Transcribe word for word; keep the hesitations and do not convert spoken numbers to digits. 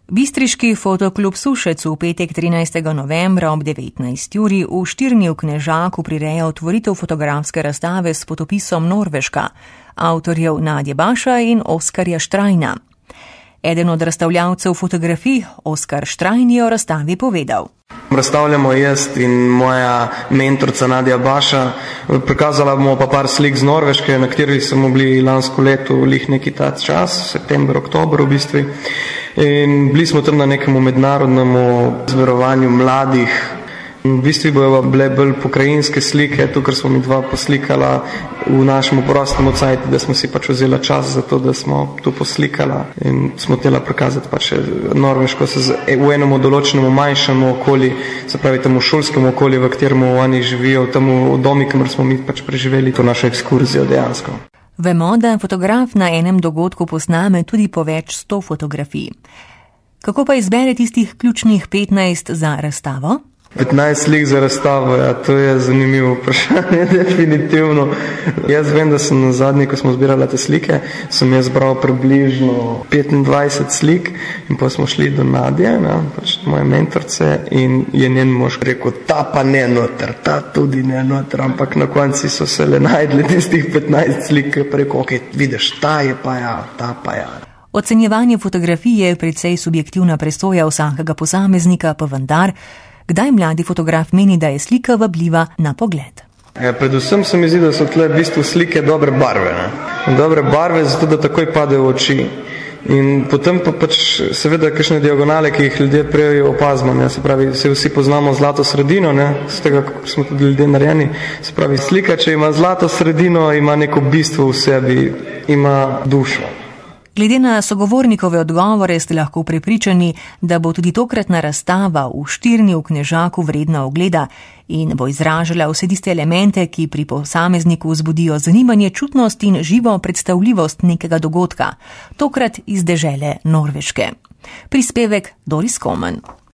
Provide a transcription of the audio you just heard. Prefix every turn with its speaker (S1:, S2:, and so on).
S1: Bistriški fotoklub Sušec v petek trinajstega novembra ob devetnajsti uri v Štirni v Knežaku prireja otvoritev fotografske razstave s potopisom Norveška, avtorjev Nadje Baša in Oskarja Štrajna. Eden od razstavljavcev fotografij, Oskar Štrajn, je o razstavi povedal.
S2: Razstavljamo jaz in moja mentorica Nadja Baša. Prikazala bomo pa par slik z Norveške, na kateri smo bili lansko leto lih neki ta čas, september, oktober v bistvu. In bili smo tam na nekemu mednarodnemu zberovanju mladih. V bistvu bojo bile bolj pokrajinske slike, to, kar smo mi dva poslikala v našem prostem cajtu, da smo si pač vzela čas za to, da smo to poslikala in smo htela prikazati pač Norveško v enem določenem manjšem okolju, se pravi temu šolskem okolju, v katerem oni živijo, temu domu, kamor smo mi pač preživeli to našo ekskurzijo dejansko.
S1: Vemo, da fotograf na enem dogodku posname tudi po več sto fotografij. Kako pa izbere tistih ključnih petnajst za razstavo?
S2: petnajst slik za razstavo, ja, to je zanimivo vprašanje, definitivno. Jaz vem, da sem na zadnji, ko smo zbirali te slike, sem jaz bral približno petindvajset slik in pa smo šli do Nadje, ne, pač moje mentorce, in je njen mož rekel, ta pa ne noter, ta tudi ne noter, ampak na konci so se le najdli tistih petnajst slik, ki je rekel, ok, vidiš, ta je pa ja, ta pa ja.
S1: Ocenjevanje fotografije je precej subjektivna presoja vsakega posameznika, pa vendar, kdaj mladi fotograf meni, da je slika vabljiva na pogled?
S2: Ja, predvsem se mi zdi, da so tle v bistvu slike dobre barve. Ne? Dobre barve, zato da takoj padejo v oči. In potem pa pač seveda kakšne diagonale, ki jih ljudje prej opazimo. Ne? Se pravi, se vsi poznamo zlato sredino, ne? Z tega, kako smo tudi ljudje narejeni. Se pravi, slika, če ima zlato sredino, ima neko bistvo v sebi, ima dušo.
S1: Glede na sogovornikove odgovore ste lahko prepričani, da bo tudi tokratna razstava v Štirni v Knežaku vredna ogleda in bo izražala vse tiste elemente, ki pri posamezniku vzbudijo zanimanje, čutnost in živo predstavljivost nekega dogodka, tokrat iz dežele Norveške. Prispevek Doris Komen.